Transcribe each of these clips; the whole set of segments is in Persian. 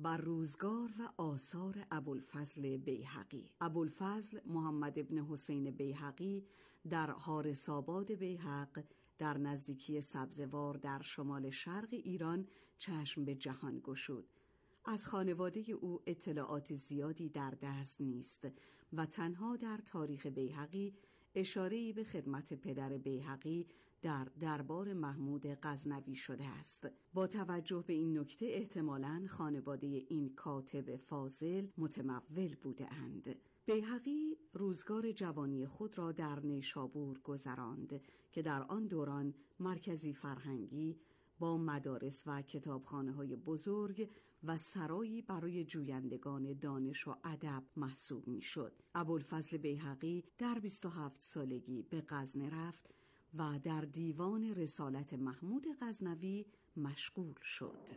بر روزگار و آثار ابوالفضل بیهقی. ابوالفضل محمد ابن حسین بیهقی در حارس‌آباد بیهق در نزدیکی سبزوار در شمال شرق ایران چشم به جهان گشود. از خانواده او اطلاعات زیادی در دست نیست و تنها در تاریخ بیهقی اشاره‌ای به خدمت پدر بیهقی در دربار محمود غزنوی شده است. با توجه به این نکته احتمالاً خانواده این کاتب فاضل متمول بوده اند. بیهقی روزگار جوانی خود را در نیشابور گذراند که در آن دوران مرکزی فرهنگی با مدارس و کتابخانه‌های بزرگ و سرایی برای جویندگان دانش و ادب محسوب می‌شد. ابوالفضل بیهقی در 27 سالگی به غزنه رفت و در دیوان رسالت محمود غزنوی مشغول شد.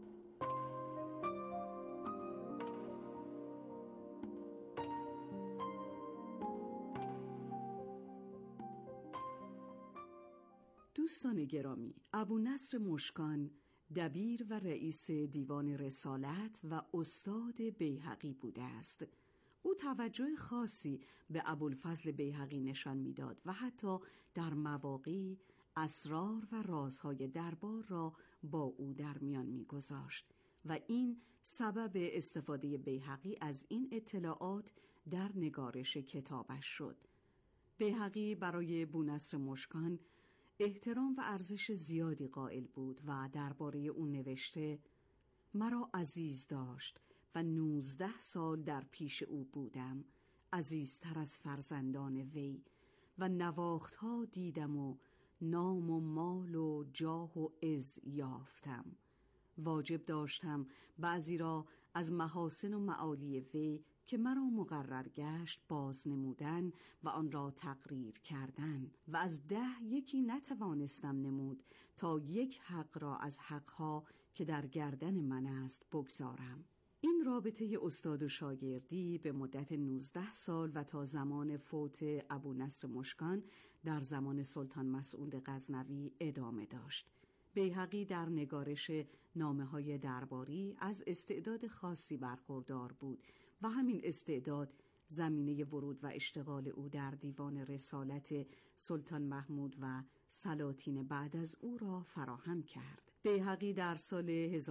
دوستان گرامی، ابونصر مشکان دبیر و رئیس دیوان رسالت و استاد بیهقی بوده است. او توجه خاصی به ابوالفضل بیهقی نشان می‌داد و حتی در مواقعی اسرار و رازهای دربار را با او در میان می‌گذاشت و این سبب استفاده بیهقی از این اطلاعات در نگارش کتابش شد. بیهقی برای ابونصر مشکان احترام و ارزش زیادی قائل بود و درباره او نوشته: مرا عزیز داشت و 19 سال در پیش او بودم، عزیزتر از فرزندان وی، و نواختها دیدم و نام و مال و جاه و عز یافتم. واجب داشتم بعضی را از محاسن و معالی وی که مرا مقرر گشت باز نمودن و آن را تقریر کردن و از 10 یکی نتوانستم نمود تا یک حق را از حقها که در گردن من است بگذارم. این رابطه استاد و شاگردی به مدت 19 سال و تا زمان فوت ابونصر مشکان در زمان سلطان مسعود غزنوی ادامه داشت. بیهقی در نگارش نامه‌های درباری از استعداد خاصی برخوردار بود و همین استعداد زمینه ورود و اشتغال او در دیوان رسالت سلطان محمود و سلاطین بعد از او را فراهم کرد. بیهقی در سال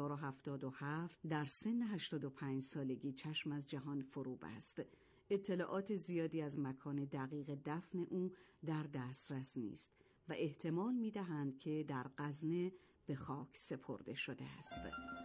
1077 در سن 85 سالگی چشم از جهان فرو بست. اطلاعات زیادی از مکان دقیق دفن او در دسترس نیست و احتمال می‌دهند که در غزنه به خاک سپرده شده است.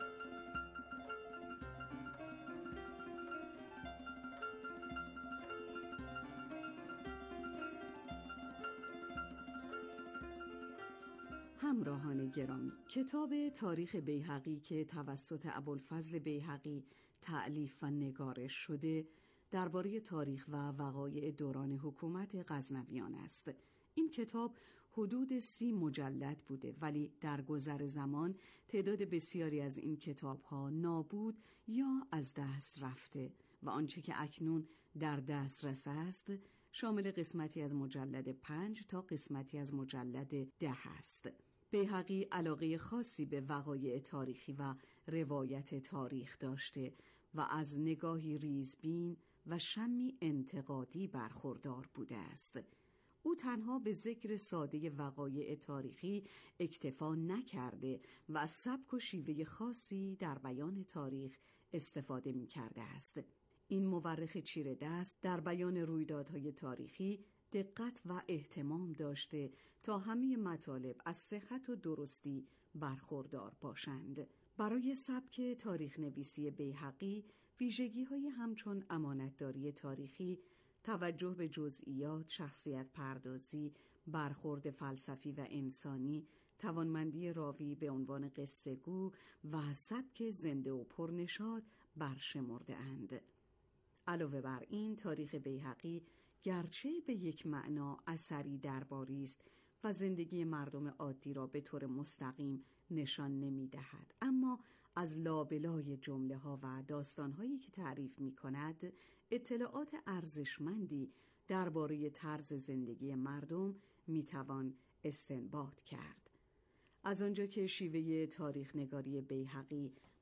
همراهان گرامی، کتاب تاریخ بیهقی که توسط ابوالفضل بیهقی تألیف و نگارش شده درباره تاریخ و وقایع دوران حکومت غزنویان است. این کتاب حدود 30 مجلد بوده، ولی در گذر زمان تعداد بسیاری از این کتاب‌ها نابود یا از دست رفته و آنچه که اکنون در دسترس است شامل قسمتی از مجلد 5 تا قسمتی از مجلد 10 است. بیهقی علاقه خاصی به وقایع تاریخی و روایت تاریخ داشته و از نگاهی ریزبین و شمی انتقادی برخوردار بوده است. او تنها به ذکر ساده وقایع تاریخی اکتفا نکرده و از سبک و شیوه خاصی در بیان تاریخ استفاده می کرده است. این مورخ چیره دست در بیان رویدادهای تاریخی دقت و اهتمام داشته تا همه مطالب از صحت و درستی برخوردار باشند. برای سبک تاریخ نویسی بیهقی ویژگی‌های همچون امانتداری تاریخی، توجه به جزئیات، شخصیت پردازی، برخورد فلسفی و انسانی، توانمندی راوی به عنوان قصه گو و سبک زنده و پرنشاط برشمرده اند. علاوه بر این تاریخ بیهقی گرچه به یک معنا اثری درباری است و زندگی مردم عادی را به طور مستقیم نشان نمی دهد، اما از لابلای جمله ها و داستان هایی که تعریف می کند اطلاعات ارزشمندی درباره طرز زندگی مردم می توان استنباط کرد. از آنجا که شیوه تاریخ نگاری بیهقی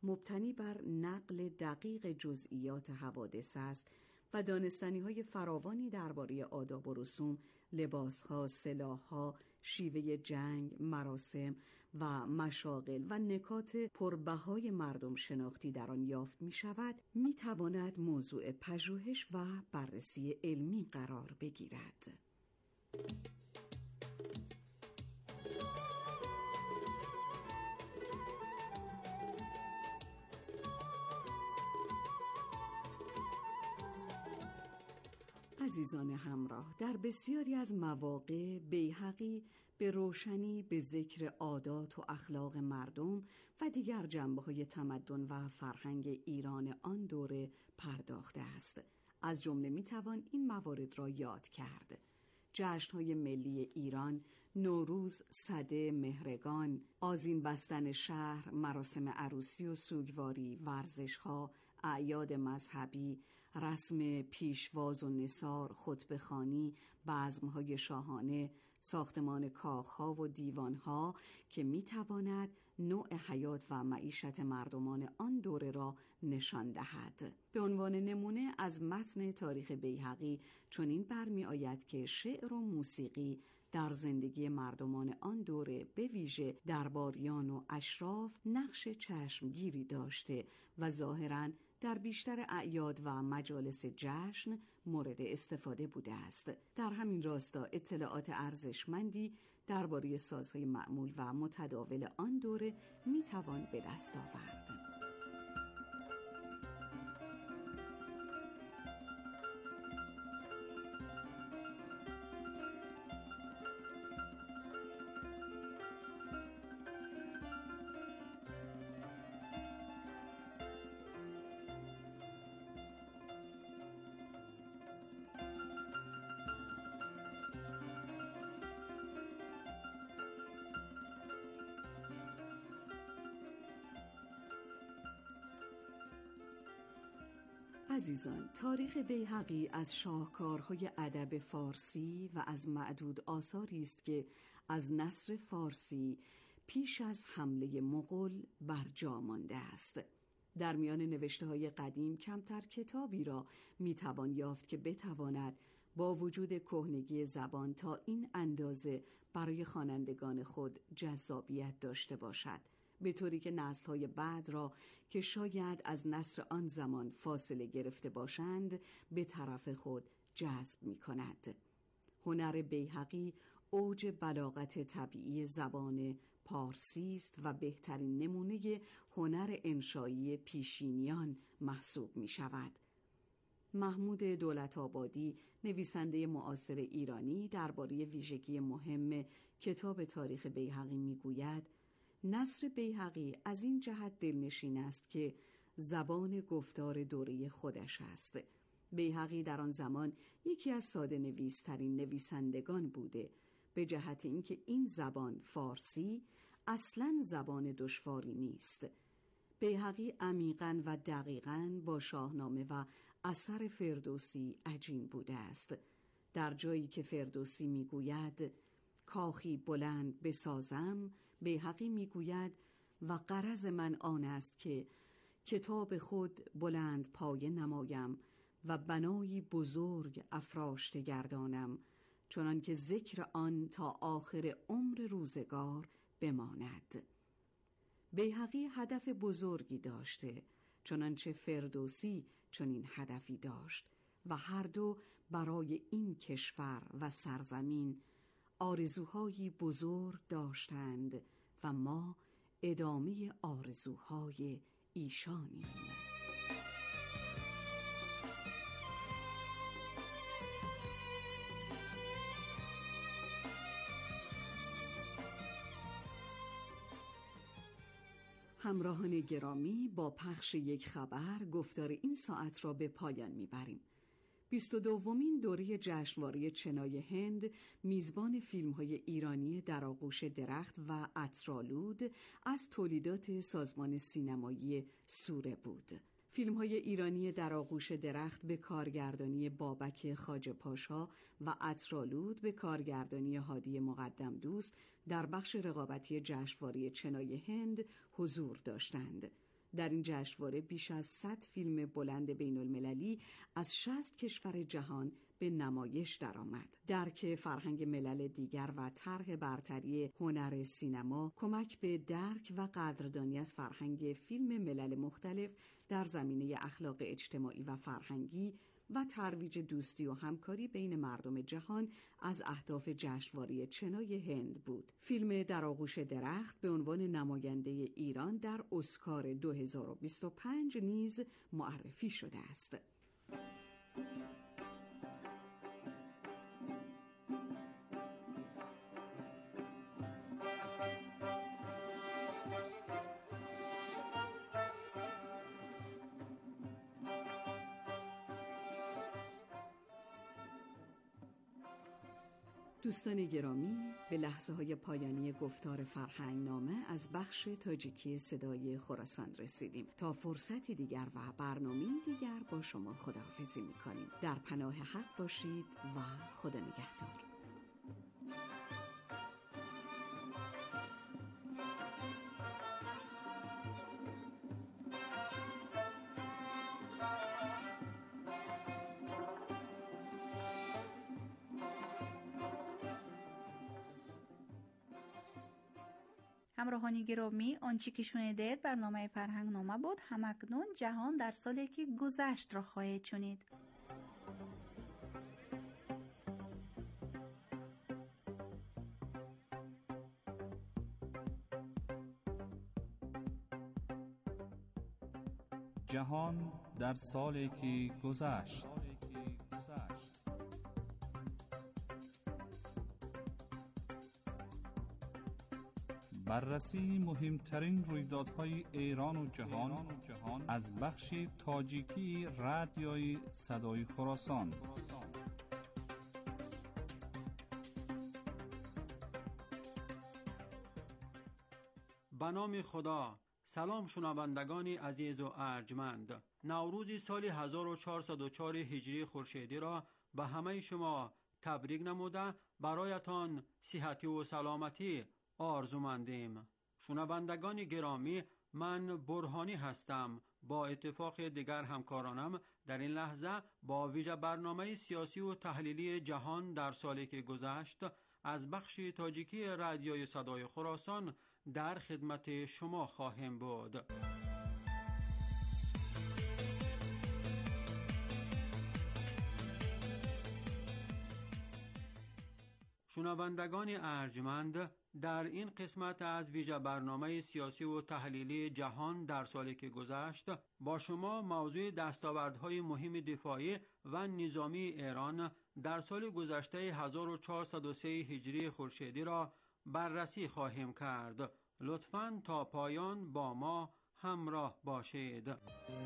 مبتنی بر نقل دقیق جزئیات حوادث است و دانستنی‌های فراوانی درباره آداب و رسوم، لباس‌ها، سلاح‌ها، شیوه جنگ، مراسم و مشاغل و نکات پربهای مردم شناختی در آن یافت می‌شود، می‌تواند موضوع پژوهش و بررسی علمی قرار بگیرد. عزیزان همراه، در بسیاری از مواقع بیهقی به روشنی به ذکر عادات و اخلاق مردم و دیگر جنبه‌های تمدن و فرهنگ ایران آن دوره پرداخته است. از جمله میتوان این موارد را یاد کرد: جشن‌های ملی ایران، نوروز، سده، مهرگان، آذین بستن شهر، مراسم عروسی و سوگواری، ورزش‌ها، اعیاد مذهبی، رسم پیشواز و نثار، خطبه‌خوانی، بزم‌های شاهانه، ساختمان کاخ‌ها و دیوان‌ها که می‌تواند نوع حیات و معیشت مردمان آن دوره را نشان دهد. به عنوان نمونه از متن تاریخ بیهقی چنین برمی‌آید که شعر و موسیقی در زندگی مردمان آن دوره به ویژه درباریان و اشراف نقش چشمگیری داشته و ظاهراً در بیشتر اعیاد و مجالس جشن مورد استفاده بوده است. در همین راستا اطلاعات ارزشمندی درباره سازهای معمول و متداول آن دوره میتوان به دست آورد. عزیزان، تاریخ بیهقی از شاهکارهای ادب فارسی و از معدود آثاری است که از نثر فارسی پیش از حمله مغول بر جا مانده است. در میان نوشته‌های قدیم کمتر کتابی را میتوان یافت که بتواند با وجود کهنگی زبان تا این اندازه برای خوانندگان خود جذابیت داشته باشد، به طوری که نسل‌های بعد را که شاید از نثر آن زمان فاصله گرفته باشند به طرف خود جذب می‌کند. هنر بیهقی اوج بلاغت طبیعی زبان پارسی است و بهترین نمونه هنر انشایی پیشینیان محسوب می‌شود. محمود دولت‌آبادی، نویسنده معاصر ایرانی، درباره ویژگی مهم کتاب تاریخ بیهقی می‌گوید: نثر بیهقی از این جهت دلنشین است که زبان گفتار دوره خودش است. بیهقی در آن زمان یکی از ساده نویس‌ترین نویسندگان بوده، به جهت اینکه این زبان فارسی اصلاً زبان دشواری نیست. بیهقی عمیقاً و دقیقاً با شاهنامه و اثر فردوسی عجین بوده است. در جایی که فردوسی میگوید کاخی بلند بسازم، بیهقی میگوید و غرض من آن است که کتاب خود بلند پایه نمایم و بنایی بزرگ افراشته گردانم، چنان که ذکر آن تا آخر عمر روزگار بماند. بیهقی هدف بزرگی داشته، چنانچه فردوسی چنین هدفی داشت و هر دو برای این کشور و سرزمین آرزوهایی بزرگ داشتند و ما ادامه آرزوهای ایشانیم. همراهان گرامی، با پخش یک خبر گفتار این ساعت را به پایان میبریم. 22مین دوره جشنواره چنای هند میزبان فیلم‌های ایرانی در آغوش درخت و عطرآلود از تولیدات سازمان سینمایی سوره بود. فیلم‌های ایرانی در آغوش درخت به کارگردانی بابک خواجه پاشا و عطرآلود به کارگردانی هادی مقدم دوست در بخش رقابتی جشنواره چنای هند حضور داشتند. در این جشنواره بیش از 100 فیلم بلند بین المللی از 60 کشور جهان به نمایش درآمد. درک فرهنگ ملل دیگر و طرح برتری هنر سینما کمک به درک و قدردانی از فرهنگ فیلم ملل مختلف در زمینه اخلاق اجتماعی و فرهنگی و ترویج دوستی و همکاری بین مردم جهان از اهداف جشنواره چنای هند بود. فیلم در آغوش درخت به عنوان نماینده ایران در اسکار 2025 نیز معرفی شده است. دوستان گرامی، به لحظه‌های پایانی گفتار فرهنگ نامه از بخش تاجیکی صدای خراسان رسیدیم. تا فرصتی دیگر و برنامه دیگر با شما خداحافظی می‌کنیم. در پناه حق باشید و خدا نگهدار. همراهان گرامی، آنچه که شنیدید برنامه فرهنگ نامه بود. همکنون جهان در سالی که گذشت را خواهید شنید. جهان در سالی که گذشت. بررسی مهمترین رویدادهای ایران و جهان از بخش تاجیکی رادیوی صدای خراسان. به نام خدا. سلام شنوندگان عزیز و ارجمند. نوروز سال 1404 هجری خورشیدی را به همه شما تبریک نموده برایتان صحتی و سلامتی آرزومندیم. شنوندگان گرامی، من برهانی هستم. با اتفاق دیگر همکارانم در این لحظه با ویژه برنامه سیاسی و تحلیلی جهان در سالی که گذشت از بخش تاجیکی رادیوی صدای خراسان در خدمت شما خواهیم بود. شنوندگان ارجمند، در این قسمت از ویژه برنامه سیاسی و تحلیلی جهان در سالی که گذشت با شما موضوع دستاوردهای مهم دفاعی و نظامی ایران در سال گذشته 1403 هجری خورشیدی را بررسی خواهیم کرد. لطفاً تا پایان با ما همراه باشید.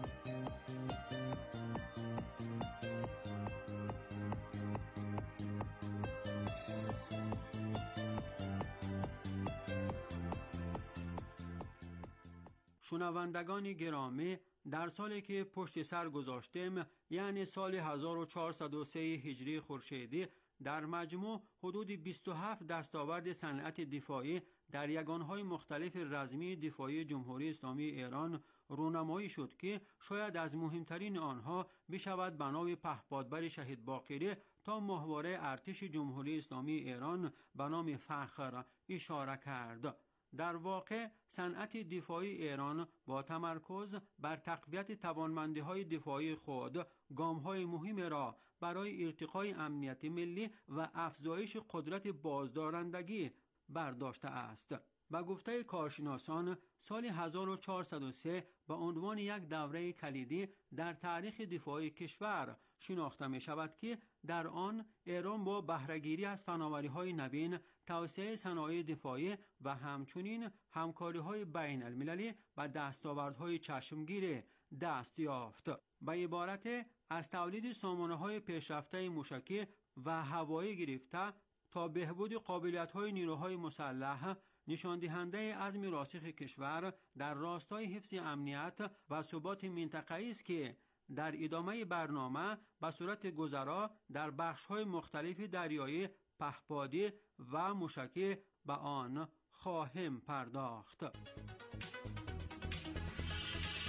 شنوندگان گرامی، در سالی که پشت سر گذاشتیم، یعنی سال 1403 هجری خورشیدی، در مجموع حدود 27 دستاورد صنعت دفاعی در یگانهای مختلف رزمی دفاعی جمهوری اسلامی ایران رونمایی شد که شاید از مهمترین آنها بشود بنای پهپادبر شهید باقری تا ماهواره ارتش جمهوری اسلامی ایران به نام فخر اشاره کرد. در واقع صنعت دفاعی ایران با تمرکز بر تقویت توانمندی‌های دفاعی خود گام‌های مهم را برای ارتقای امنیت ملی و افزایش قدرت بازدارندگی برداشته است. به گفته کارشناسان، سال 1403 به عنوان یک دوره کلیدی در تاریخ دفاعی کشور شناخته می شود که در آن ایران با بهره‌گیری از فناوری‌های نوین، توسعه صنایع دفاعی و همچنین همکاری‌های بین المللی و دستاوردهای چشمگیر دست یافت. به عبارت از تولید سامانه‌های پیشرفته موشکی و هوایی گرفته تا بهبود قابلیت‌های نیروهای مسلح، نشان دهنده عزم راسخ کشور در راستای حفظ امنیت و ثبات منطقه‌ای است که در ادامه برنامه به صورت گذرا در بخش‌های مختلف دریایی، پهپادی و موشکی به آن خواهیم پرداخت.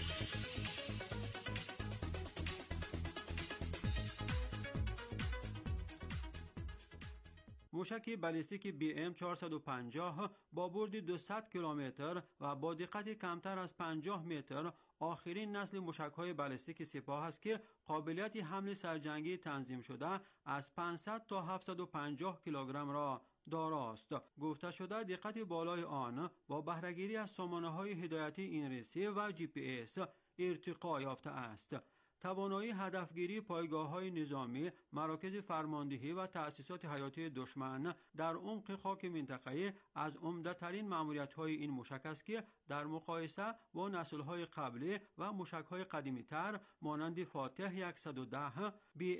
موشک بالستیک BM450 با برد 200 کیلومتر و با دقت کمتر از 50 متر آخرین نسل موشک‌های بالستیک سپاه است که قابلیت حمل سرجنگی تنظیم شده از 500 تا 750 کیلوگرم را داراست. گفته شده دقت بالای آن با بهره‌گیری از سامانه‌های هدایتی اینرسی و GPS ارتقا یافته است. توانایی هدفگیری پایگاه‌های نظامی، مراکز فرماندهی و تأسیسات حیاتی دشمن در عمق خاک منطقه از عمده‌ترین مأموریت‌های این موشک است که در مقایسه با نسل‌های قبلی و موشک‌های قدیمی‌تر مانند فاتح 110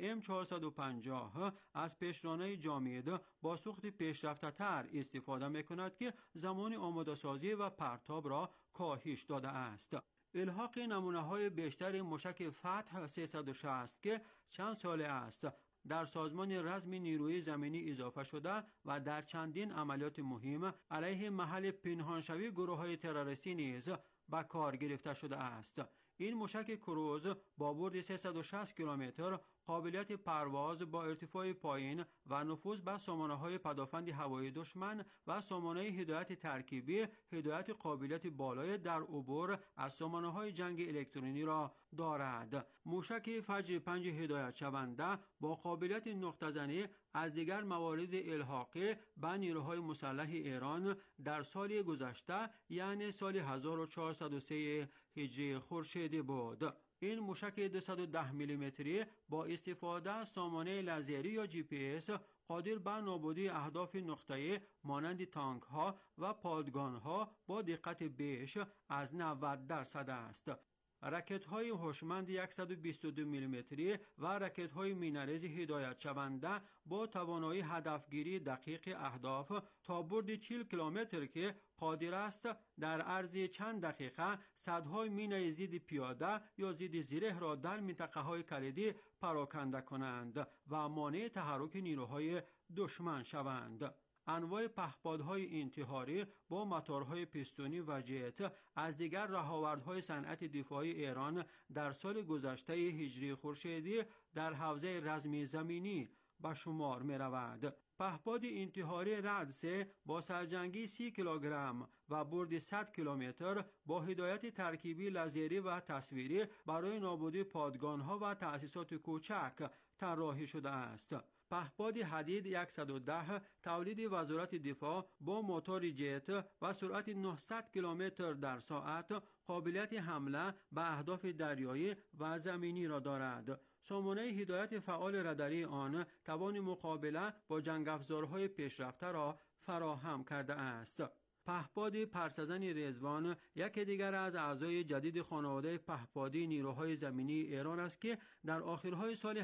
BM450 از پیشرانه جامد با سوخت پیشرفته‌تر استفاده می‌کند که زمان آماده‌سازی و پرتاب را کاهش داده است. الحاق نمونه‌های بیشتر موشک فتح 360 که چند ساله است در سازمان رزم نیروی زمینی اضافه شده و در چندین عملیات مهم علیه محل پنهانشوی گروه‌های تروریستی نیز به کار گرفته شده است. این موشک کروز با برد 360 کیلومتر، قابلیت پرواز با ارتفاع پایین و نفوذ بر سامانه‌های پدافند هوایی دشمن و سامانه هدایت ترکیبی هدایت قابلیت بالای در عبور از سامانه‌های جنگ الکترونی را دارد. موشک فجر 5 هدایت شونده با قابلیت نقطه‌زنی از دیگر موارد الحاقی به نیروهای مسلح ایران در سال گذشته یعنی سال 1403 هجری خورشیدی بود. این موشک 210 میلیمتری با استفاده از سامانه لزری یا GPS قادر به نابودی اهداف نقطه‌ای مانند تانک ها و پادگان ها با دقت بیش از 90% است. راکت‌های هوشمند 122 میلیمتری و راکت‌های مین‌ریز هدایت شونده با توانایی هدفگیری دقیق اهداف تا برد 40 کیلومتر که قادر است در عرض چند دقیقه صدهای مین ضد پیاده یا ضد زره را در منطقه‌های کلیدی پراکنده کنند و مانع تحرک نیروهای دشمن شوند. انواع پهپادهای انتحاری با موتورهای پیستونی و جت از دیگر رهاوردهای صنعت دفاعی ایران در سال گذشته هجری خورشیدی در حوزه رزمی زمینی به شمار می رود. پهپاد انتحاری رعد 3 با سرجنگی 30 کیلوگرم و برد 100 کیلومتر با هدایت ترکیبی لزری و تصویری برای نابودی پادگان‌ها و تأسیسات کوچک طراحی شده است. پهپاد حدید 110 تولید وزارت دفاع با موتور جت و سرعت 900 کیلومتر در ساعت قابلیت حمله به اهداف دریایی و زمینی را دارد. سامانه هدایت فعال راداری آن توان مقابله با جنگ افزارهای پیشرفته را فراهم کرده است. پهپاد پرسزن رضوان یکی دیگر از اعضای جدید خانواده پهپادی نیروهای زمینی ایران است که در آخرهای سال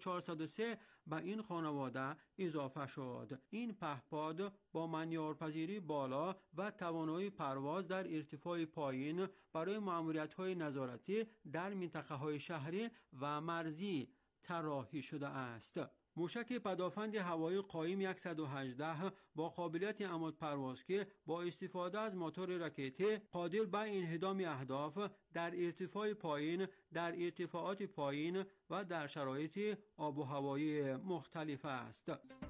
1403 به این خانواده اضافه شد. این پهپاد با مانورپذیری بالا و توانایی پرواز در ارتفاع پایین برای مأموریت‌های نظارتی در منطقه‌های شهری و مرزی طراحی شده است. موشک پدافند هوایی قایم 118 با قابلیت عمود پرواز که با استفاده از موتور راکتی قادر به انهدام اهداف در ارتفاع پایین، در ارتفاعات پایین و در شرایط آب و هوایی مختلف است.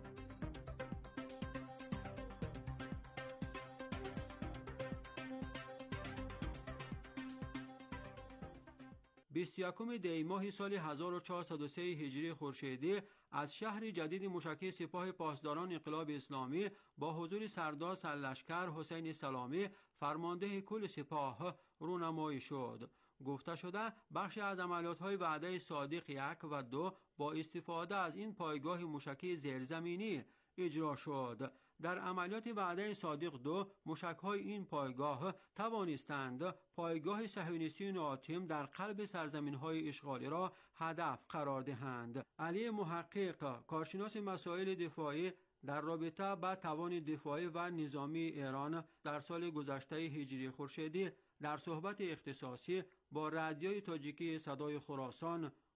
21 دی ماه سال 1403 هجری خورشیدی از شهر جدید موشکی سپاه پاسداران انقلاب اسلامی با حضور سردار سرلشکر حسین سلامی فرمانده کل سپاه رونمایی شد. گفته شده بخش از عملیات‌های وعده صادق 1 و 2 با استفاده از این پایگاه موشکی زیرزمینی اجرا شد. در عملیات وعده صادق 2 موشک‌های این پایگاه توانستند پایگاه صهیونیستی ناطم در قلب سرزمین‌های اشغالی را هدف قرار دهند. علی محقق، کارشناس مسائل دفاعی در رابطه با توان دفاعی و نظامی ایران در سال گذشته هجری خورشیدی در صحبت اختصاصی با رادیوی تاجیکی صدای خراسان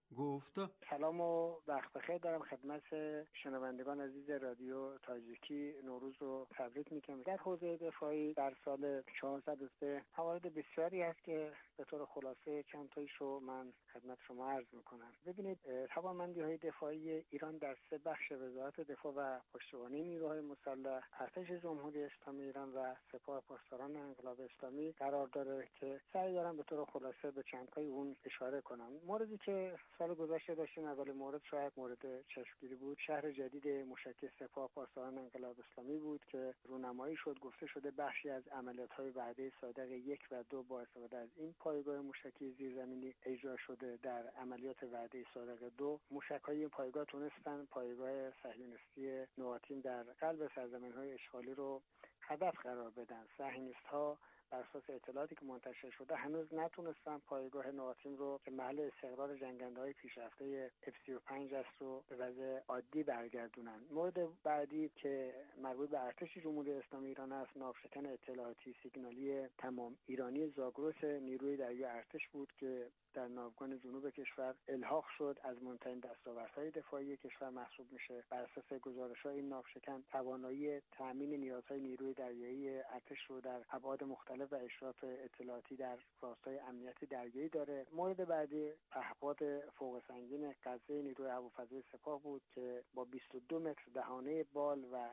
گفت: سلام و وقت بخیر دارم خدمت شنوندگان عزیز رادیو تاجیکی. نوروز رو تبریک میگم. در حوزه دفاعی در سال 403 موارد بسیاری هست که به طور خلاصه چند تایش رو من خدمت شما عرض میکنم. ببینید، توانمندی‌های دفاعی ایران در 3 بخش وزارت دفاع و پشتیبانی نیروهای مسلح، ارتش جمهوری اسلامی ایران و سپاه پاسداران انقلاب اسلامی قرار داره که سعی دارم به طور خلاصه به چند تای اون اشاره کنم. موردی که سال گذشته داشتیم، اول مورد شاید مورد چشمگیری بود، شهر جدید موشکی سپاه پاسداران انقلاب اسلامی بود که رونمایی شد. گفته شده بخشی از عملیات‌های وعده صادق 1 و 2 با استفاده از این پایگاه موشکی زیرزمینی اجرا شده. در عملیات وعده صادق 2 موشک‌های این پایگاه تونستن پایگاه صهیونیستی نوآتین در قلب سرزمین‌های اشغالی رو هدف قرار بدن. صهیونیست‌ها بر اساس اطلاعاتی که منتشر شده هنوز نتونستن پایگاه نوآتین رو که محل استقرار جنگنده‌های پیشرفته F-35 است رو به وضع عادی برگردونن. مورد بعدی که مربوط به ارتش جمهوری اسلامی ایران است، ناوشکن اطلاعاتی سیگنالی تمام ایرانی زاگرس نیروی دریایی ارتش بود که در ناوگان جنوب کشور الحاق شد. از مهمترین دستاوردهای دفاعی کشور محسوب میشه. بر اساس گزارش‌های این ناوشکن توانایی تامین نیازهای نیروی دریایی ارتش رو در ابعاد مختلف و اشراف اطلاعاتی در راستای امنیت دریایی داره. مورد بعدی پهپاد فوق سنگین قذافی نیروی هوافضای سپاه بود که با 22 متر دهانه بال و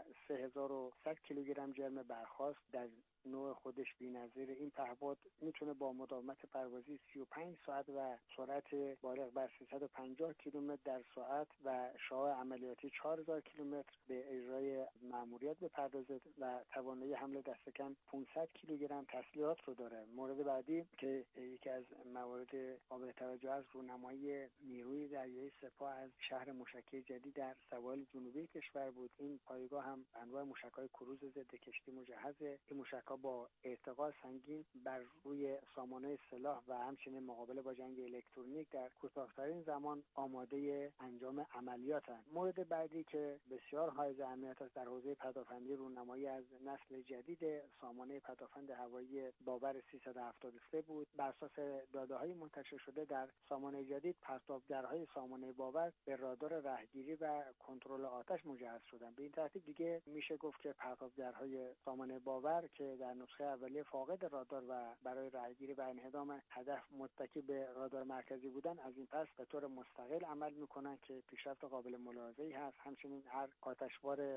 3100 کیلوگرم جرم برخاست. در نوع خودش بی‌نظیر این پهپاد میتونه با مداومت پروازی 35 ساعت و سرعت بالغ بر 350 کیلومتر در ساعت و شعاع عملیاتی 4000 کیلومتر به اجرای مأموریت بپردازه و توانایی حمل دست کم 500 کیلوگرم تسلیحات رو داره. مورد بعدی که یکی از موارد قابل توجه است، رونمایی نیروی دریایی سپاه از شهر موشکی جدید در سواحل جنوبی کشور بود. این پایگاه هم انواع موشک‌های کروز ضد کشتی مجهزه. این موشک‌ها با ارتقا سنگین بر روی سامانه سلاح و همچنین مقابله با جنگ الکترونیک در کوتاه‌ترین زمان آماده انجام عملیاتند. مورد بعدی که بسیار حائز اهمیت است در حوزه پدافندی، رونمایی از نسل جدید سامانه پدافند هوایی باور 373 بود. بر اساس داده‌های منتشر شده در سامانه جدید، پرتابگرهای سامانه باور به رادار رهگیری و کنترل آتش مجهز شدند. به این ترتیب دیگه میشه گفت که پرتابگرهای سامانه باور که در نسخه اولیه فاقد رادار و برای رهگیری و انهدام هدف متکی به رادار مرکزی بودن، از این پس به طور مستقل عمل میکنن که پیشرفت قابل ملاحظه‌ای هست. همچنین هر آتشبار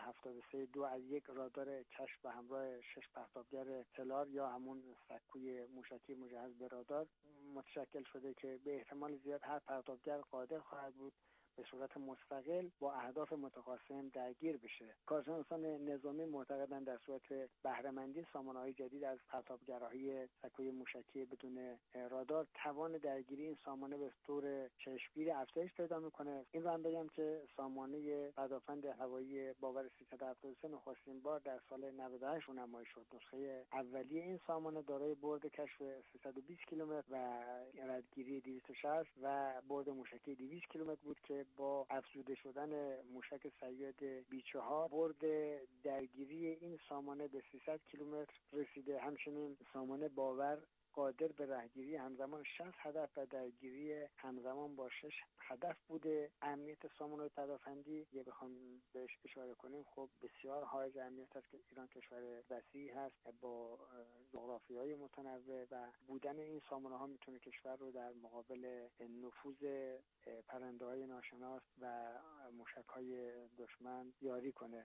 373-2 از یک رادار کشف به همراه 6 پرتابگر تلار یا همون سکوی موشکی مجهز به رادار متشکل شده که به احتمال زیاد هر پرتابگر قادر خواهد بود به صورت مستقل با اهداف متقاسم درگیر بشه. کارشناسان نظامی معتقدند در صورت بهره‌مندی سامانه‌های جدید از پرتابگرهای سکوی موشکی بدون رادار، توان درگیری این سامانه به طور چشمگیری افزایش پیدا میکنه. این رو هم بگم که سامانه پدافند هوایی باور 373 نخستین بار در سال 98 رونمایی شد. نسخه اولیه این سامانه دارای برد کشف 320 کیلومتر و ردگیری 260 و برد موشکی 200 کیلومتر بود که با افزوده شدن موشک صیاد B4 برد درگیری این سامانه به 300 کیلومتر رسیده. همچنین سامانه باور قادر به رهگیری همزمان 60 هدف و درگیری همزمان با 6 هدف بوده. اهمیت سامانه پدافندی یه بخوام بهش اشاره کنیم، خب بسیار حائز اهمیت است که ایران کشور وسیعی هست با جغرافیای متنوع و بودن این سامانه ها میتونه کشور رو در مقابل نفوذ پرنده‌های ناشناس و موشک‌های دشمن یاری کنه.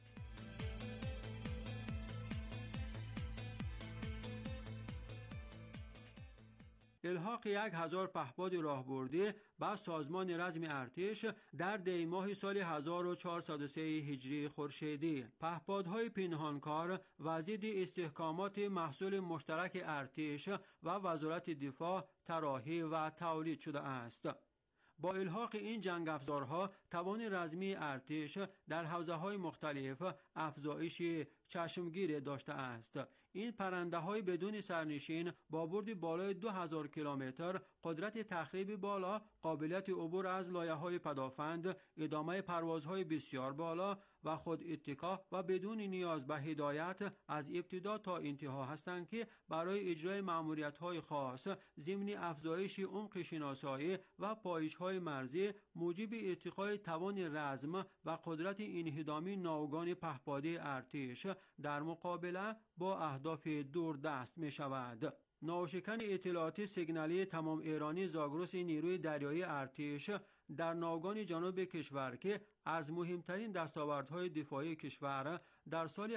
الحاق 1000 پهپاد راهبردی به سازمان رزم ارتش در دیماه سال 1403 هجری خورشیدی. پهپادهای پنهانکار وزید استحکامات محصول مشترک ارتش و وزارت دفاع طراحی و تولید شده است. با الحاق این جنگ افزارها توان رزمی ارتش در حوزه‌های مختلف افزایش چشمگیر داشته است. این پرنده‌های بدون سرنشین با بردی بالای 2000 کیلومتر، قدرت تخریبی بالا، قابلیت عبور از لایه‌های پدافند، ادامه پروازهای بسیار بالا و خود اتکا و بدون نیاز به هدایت از ابتدا تا انتها هستند که برای اجرای مأموریت‌های خاص ضمن افزایش عمق شناسایی و پایش‌های مرزی موجب ارتقای توان رزم و قدرت انهدامی ناوگان پهپادی ارتش در مقابله با اهداف دوردست می‌شود. ناوشکن اطلاعاتی سیگنالی تمام ایرانی زاگرس نیروی دریایی ارتش در ناوگان جنوب کشور که از مهمترین دستاوردهای دفاعی کشور در سال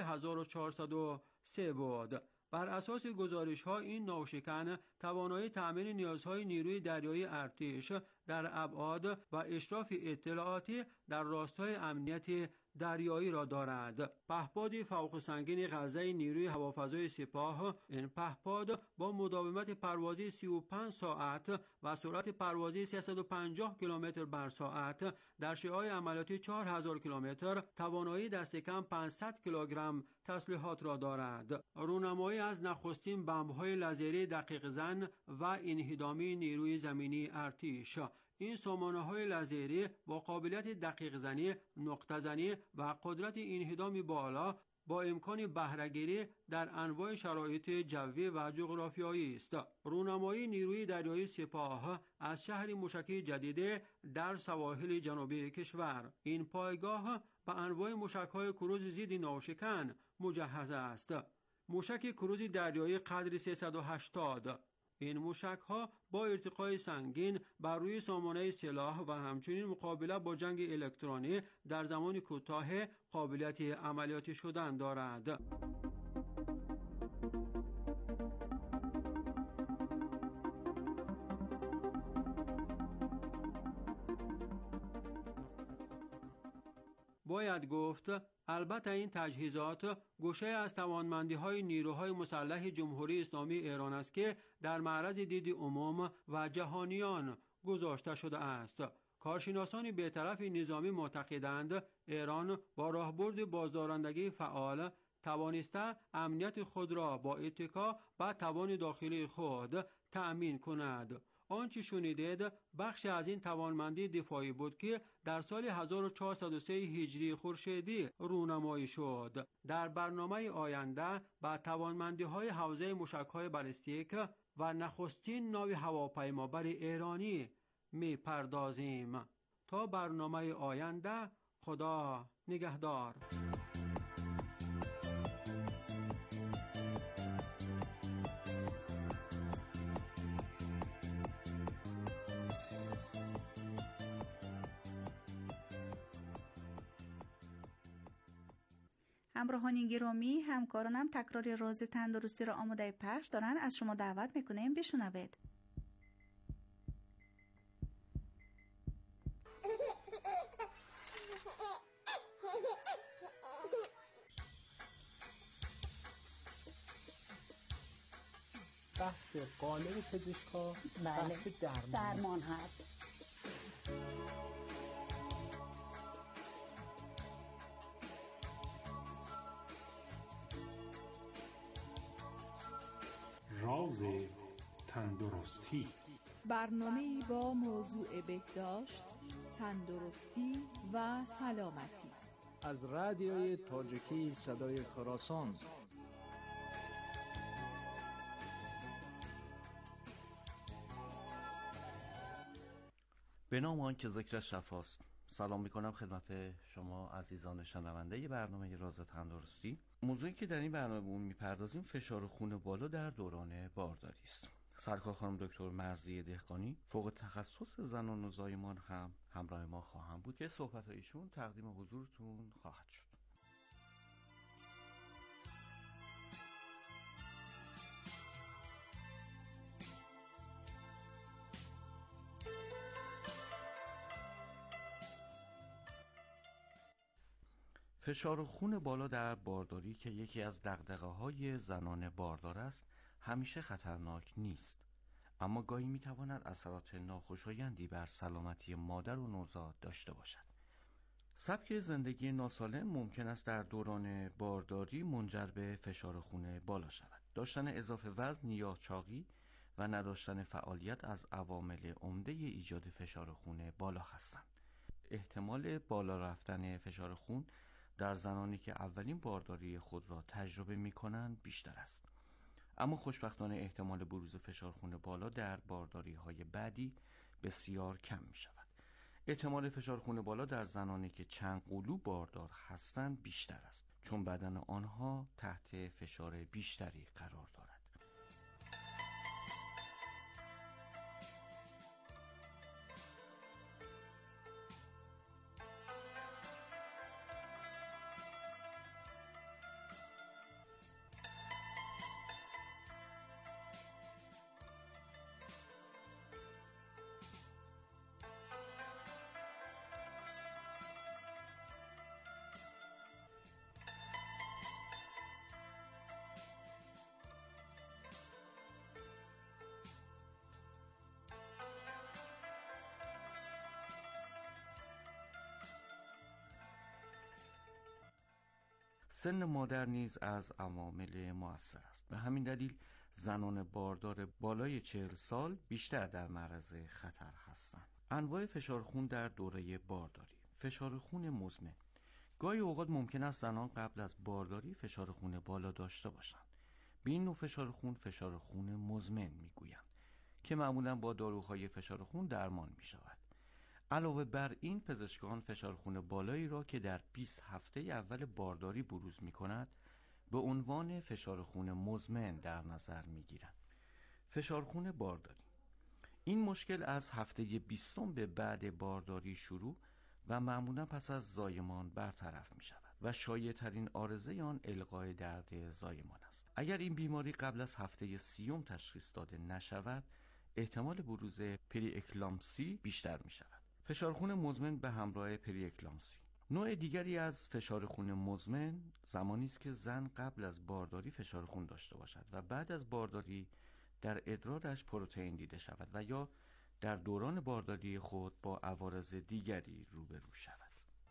1403 بود. بر اساس گزارش‌ها این ناوشکن توانایی تأمین نیازهای نیروی دریایی ارتش در ابعاد و اشراف اطلاعاتی در راستای امنیت دریایی را دارد. پهپاد فوق سنگین غزه نیروی هوافضای سپاه، این پهپاد با مداومت پروازی 35 ساعت و سرعت پروازی 350 کیلومتر بر ساعت در شعاع عملیاتی 4000 کیلومتر توانایی دست کم 500 کیلوگرم تسلیحات را دارد. رونمایی از نخستین بمب‌های لزری دقیق زن و انهدامی نیروی زمینی ارتش. این سامانه‌های لزری با قابلیت دقیق زنی، نقطه زنی و قدرت انهدام بالا با امکان بهره‌گیری در انواع شرایط جوی و جغرافیایی است. رونمایی نیروی دریایی سپاه از شهر موشکی جدید در سواحل جنوبی کشور. این پایگاه به انواع موشک‌های کروز ضد ناوشکن مجهز است. موشک کروز دریایی قدر 380. این موشک‌ها با ارتقای سنگین بر روی سامانه سلاح و همچنین مقابله با جنگ الکترونی در زمان کوتاه قابلیت عملیاتی شدن دارد. باید گفت البته این تجهیزات گوشه از توانمندی‌های نیروهای مسلح جمهوری اسلامی ایران است که در معرض دید عموم و جهانیان گذاشته شده است. کارشناسان بی‌طرف نظامی معتقدند ایران با راهبرد بازدارندگی فعال توانسته امنیت خود را با اتکا به توان داخلی خود تأمین کند. آنچه شنیدید بخش از این توانمندی دفاعی بود که در سال 1403 هجری خورشیدی رونمایی شد. در برنامه آینده به توانمندی‌های حوزه موشک‌های بالستیک و نخستین ناو هواپیمابر ایرانی می‌پردازیم. تا برنامه آینده، خدا نگهدار. همراهان گرامی، همکارانم تکرار راز تندرستی را آماده پخش دارن. از شما دعوت میکنیم بشنوید. بحث قالب پزشکا، بحث درمان هست. راز تندرستی، برنامه‌ای با موضوع بهداشت، تندرستی و سلامتی از رادیوی تاجیکی صدای خراسان. به نام آن که ذکر شفاست. سلام میکنم خدمت شما عزیزان شنونده برنامه راز تندرستی. موضوعی که در این برنامه اون میپردازیم فشار خون بالا در دوران بارداری است. سرکار خانم دکتر مرضیه دهقانی فوق تخصص زنان و زایمان هم همراه ما خواهم بود که صحبت ایشون تقدیم حضورتون خواهد شد. فشار خون بالا در بارداری که یکی از دغدغه‌های زنان باردار است همیشه خطرناک نیست، اما گاهی میتواند اثرات ناخوشایندی بر سلامتی مادر و نوزاد داشته باشد. سبک زندگی ناسالم ممکن است در دوران بارداری منجر به فشار خون بالا شود. داشتن اضافه وزن یا چاقی و نداشتن فعالیت از عوامل عمده ایجاد فشار خون بالا هستند. احتمال بالا رفتن فشار خون در زنانی که اولین بارداری خود را تجربه می‌کنند بیشتر است. اما خوشبختانه احتمال بروز فشار خون بالا در بارداری‌های بعدی بسیار کم می‌شود. احتمال فشار خون بالا در زنانی که چند قلو باردار هستند بیشتر است، چون بدن آنها تحت فشار بیشتری قرار دارد. سن مادر نیز از عوامل مؤثر است. به همین دلیل زنان باردار بالای 40 سال بیشتر در معرض خطر هستند. انواع فشار خون در دوره بارداری. فشار خون مزمن. گاهی اوقات ممکن است زنان قبل از بارداری فشار خون بالا داشته باشند. به این نوع فشار خون مزمن میگویند که معمولا با داروهای فشار خون درمان می شود. علاوه بر این، پزشکان فشار خون بالایی را که در 20 هفته اول بارداری بروز می کند به عنوان فشار خون مزمن در نظر می گیرند. فشار خون بارداری. این مشکل از هفته 20 به بعد بارداری شروع و معمولا پس از زایمان برطرف می شود و شایع ترین عارضه آن القای درد زایمان است. اگر این بیماری قبل از هفته 30 تشخیص داده نشود، احتمال بروز پری اکلامسی بیشتر می شود. فشار خون مزمن به همراه پری اکلامسی. نوع دیگری از فشار خون مزمن زمانی است که زن قبل از بارداری فشار خون داشته باشد و بعد از بارداری در ادرارش پروتئین دیده شود و یا در دوران بارداری خود با عوارض دیگری روبرو شود.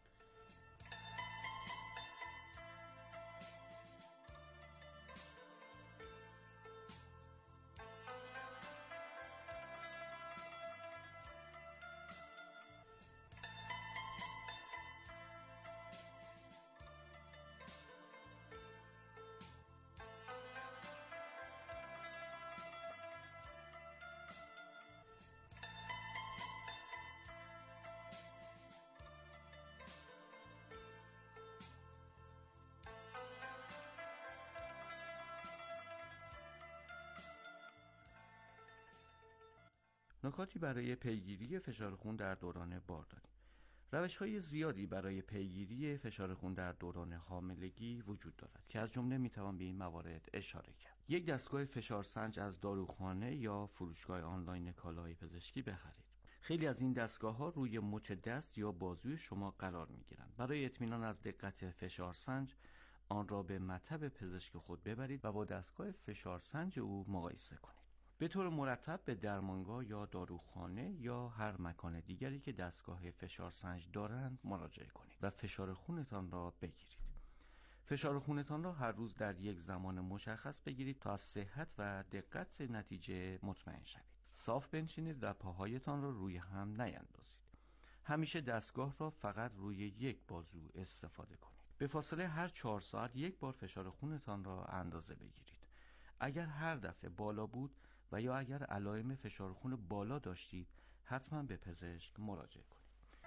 نکاتی برای پیگیری فشار خون در دوران بارداری. روش‌های زیادی برای پیگیری فشار خون در دوران حاملگی وجود دارد که از جمله میتوان به این موارد اشاره کرد. یک دستگاه فشارسنج از داروخانه یا فروشگاه آنلاین کالاهای پزشکی بخرید. خیلی از این دستگاه‌ها روی مچ دست یا بازوی شما قرار می‌گیرند. برای اطمینان از دقت فشارسنج، آن را به مطب پزشک خود ببرید و با دستگاه فشارسنج او مقایسه کنید. به طور مرتب به درمانگاه یا داروخانه یا هر مکان دیگری که دستگاه فشارسنج دارند مراجعه کنید و فشار خونتان را بگیرید. فشار خونتان را هر روز در یک زمان مشخص بگیرید تا از صحت و دقت نتیجه مطمئن شوید. صاف بنشینید و پاهایتان را روی هم نیندازید. همیشه دستگاه را فقط روی یک بازو استفاده کنید. به فاصله هر 4 ساعت یک بار فشار خونتان را اندازه بگیرید. اگر هر دفعه بالا بود و یا اگر علائم فشار خون بالا داشتید، حتما به پزشک مراجعه کنید.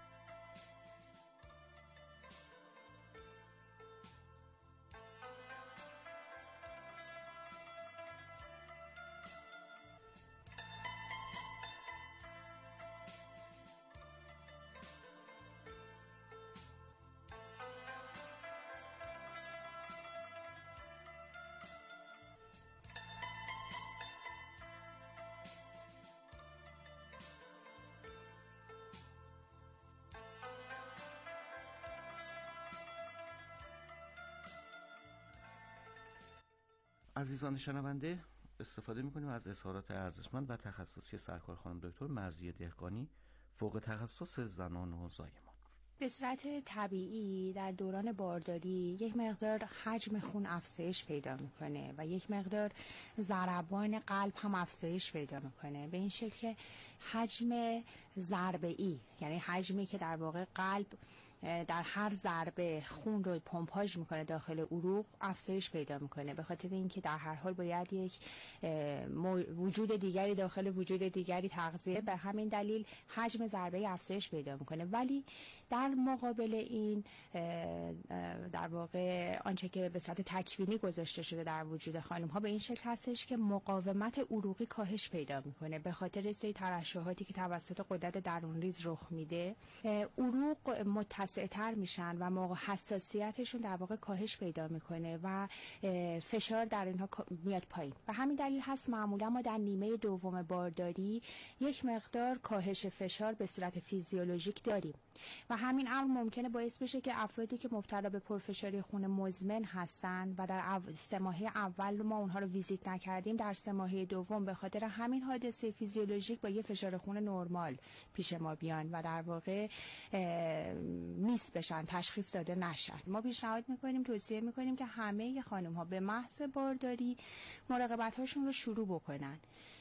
عزیزان شنونده، استفاده می‌کنیم از اظهارات ارزشمند و تخصصی سرکار خانم دکتر مرضیه دهقانی، فوق تخصص زنان و زایمان. به صورت طبیعی در دوران بارداری یک مقدار حجم خون افزایش پیدا میکنه و یک مقدار ضربان قلب هم افزایش پیدا میکنه، به این شکل که حجم ضربه‌ای، یعنی حجمی که در واقع قلب در هر ضربه خون رو پمپاژ میکنه داخل عروق افزایش پیدا میکنه، به خاطر اینکه در هر حال باید یک وجود دیگری داخل وجود دیگری تغذیه، به همین دلیل حجم ضربه افزایش پیدا میکنه. ولی در مقابل این در واقع آنچه که به صورت تکوینی گذاشته شده در وجود خانم ها به این شکل هستش که مقاومت عروقی کاهش پیدا میکنه به خاطر سری ترشحاتی که توسط غدد درونریز رخ میده. عروق متسع‌تر میشن و حساسیتشون در واقع کاهش پیدا میکنه و فشار در اینها میاد پایین. و همین دلیل هست معمولا ما در نیمه دوم بارداری یک مقدار کاهش فشار به صورت فیزیولوژیک داریم و همین امر ممکنه باعث بشه که افرادی که مبتلا به پرفشاری خون مزمن هستن و در 3 ماهه اول ما اونها رو ویزیت نکردیم، در 3 ماهه دوم به خاطر همین حادثه فیزیولوژیک با یه فشار خون نرمال پیش ما بیان و در واقع میس بشن، تشخیص داده نشن. ما پیشنهاد میکنیم، توصیه میکنیم که همه خانم ها به محض بارداری مراقبت هاشون رو شروع بکنن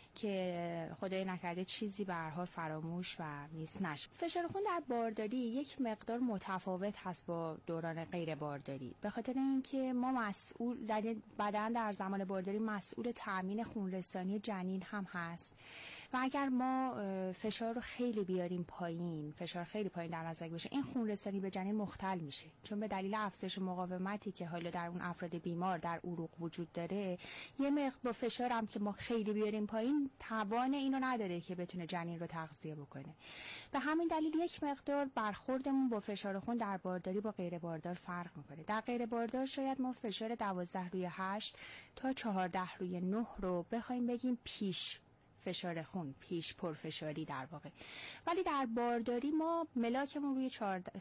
که خدای نکرده چیزی به هر حال فراموش و میس نشه. فشار خون در بارداری یک مقدار متفاوت هست با دوران غیر بارداری، به خاطر اینکه ما مسئول در بدن در زمان بارداری مسئول تامین خون رسانی جنین هم هست و اگر ما فشار رو خیلی بیاریم پایین، فشار خیلی پایین در نظر بشه، این خون رسانی به جنین مختل میشه، چون به دلیل افزایش مقاومتی که حالا در اون افراد بیمار در عروق وجود داره، یه مقدار با فشار هم که ما خیلی بیاریم پایین توان اینو نداره که بتونه جنین رو تغذیه بکنه. به همین دلیل یک مقدار برخوردمون با فشار خون در بارداری با غیر باردار فرق میکنه. در غیر باردار شاید ما فشار 12/8 تا 14/9 رو بخوایم بگیم پیش فشار خون، پیش پرفشاری در واقع، ولی در بارداری ما ملاکمون روی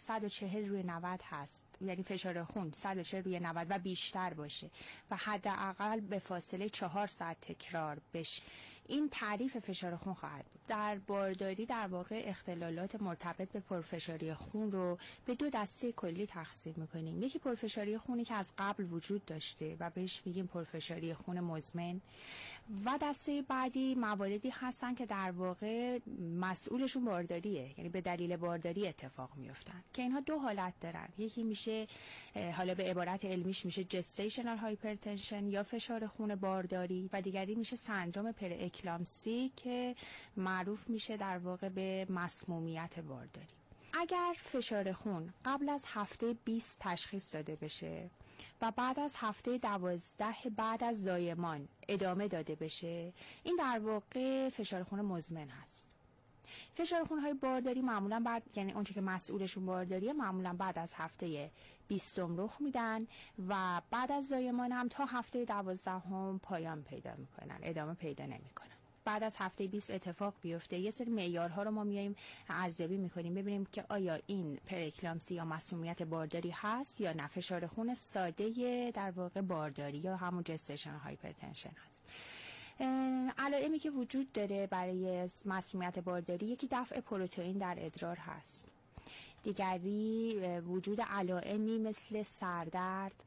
140/90 هست، یعنی فشار خون 140/90 و بیشتر باشه و حداقل به فاصله 4 ساعت تکرار بشه. این تعریف فشار خون خواهد بود. در بارداری در واقع اختلالات مرتبط به پرفشاری خون رو به 2 دسته کلی تقسیم می‌کنیم. یکی پرفشاری خونی که از قبل وجود داشته و بهش میگیم پرفشاری خون مزمن، و دسته بعدی مواردی هستن که در واقع مسئولشون بارداریه، یعنی به دلیل بارداری اتفاق میفتن، که اینها 2 حالت دارن. یکی میشه حالا به عبارت علمیش میشه جستیشنال هایپرتنشن یا فشار خون بارداری و دیگری میشه سندرم پراکلامسی که معروف میشه در واقع به مسمومیت بارداری. اگر فشار خون قبل از هفته 20 تشخیص داده بشه و بعد از هفته 12 بعد از زایمان ادامه داده بشه، این در واقع فشار خون مزمن هست. فشار خونهای بارداری معمولا بعد، یعنی اونچه که مسئولشون بارداریه، معمولا بعد از هفته 20 رخ میدن و بعد از زایمان هم تا هفته 12 پایان پیدا میکنن، ادامه پیدا نمیکنن. بعد از هفته 20 اتفاق بیفته، یه سری معیارها رو ما میایم ارزیابی میکنیم ببینیم که آیا این پراکلامسی یا مسمومیت بارداری هست یا نه، فشار خون ساده در واقع بارداری یا همون جستیشنال هایپرتنشن هست. علائمی که وجود داره برای مسمومیت بارداری، یکی دفع پروتئین در ادرار هست، دیگری وجود علائمی مثل سردرد،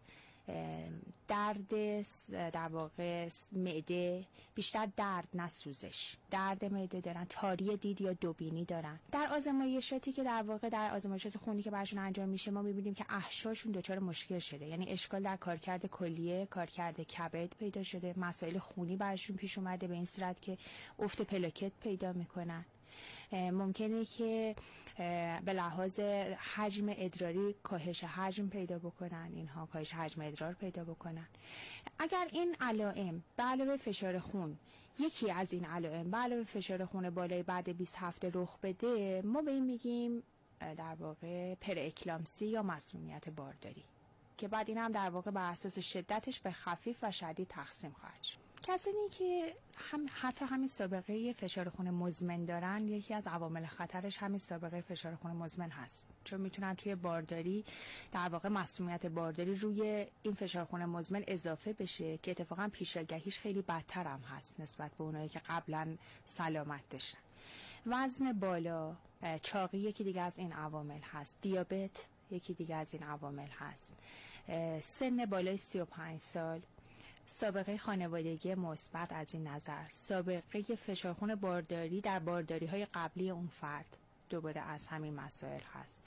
درد در واقع معده، بیشتر درد نه سوزش، درد معده دارن، تاری دید یا دوبینی دارن. در آزمایشاتی که در واقع در آزمایشات خونی که براشون انجام میشه ما میبینیم که احشاشون دچار مشکل شده، یعنی اشکال در کارکرد کلیه، کارکرد کبد پیدا شده، مسائل خونی براشون پیش اومده به این صورت که افت پلاکت پیدا میکنن. ممکنه که به لحاظ حجم ادراری کاهش حجم پیدا بکنن، اینها کاهش حجم ادرار پیدا بکنن. اگر این علائم به علاوه فشار خون، یکی از این علائم به علاوه فشار خون بالای بعد 20 هفته رخ بده، ما به این میگیم در واقع پراکلامسی یا مسمومیت بارداری، که بعد این هم در واقع بر اساس شدتش به خفیف و شدید تقسیم خواهد شد. کسانی که حتی همین سابقه فشار خون مزمن دارن، یکی از عوامل خطرش همین سابقه فشار خون مزمن هست، چون میتونن توی بارداری در واقع مسمومیت بارداری روی این فشار خون مزمن اضافه بشه که اتفاقا پیشاگهیش خیلی بدتر هم هست نسبت به اونایی که قبلا سلامت داشتن. وزن بالا، چاقی یکی دیگه از این عوامل هست، دیابت یکی دیگه از این عوامل هست، سن بالای 35 سال، سابقه خانوادگی مثبت از این نظر، سابقه فشار خون بارداری در بارداری‌های قبلی اون فرد، دوباره از همین مسائل هست.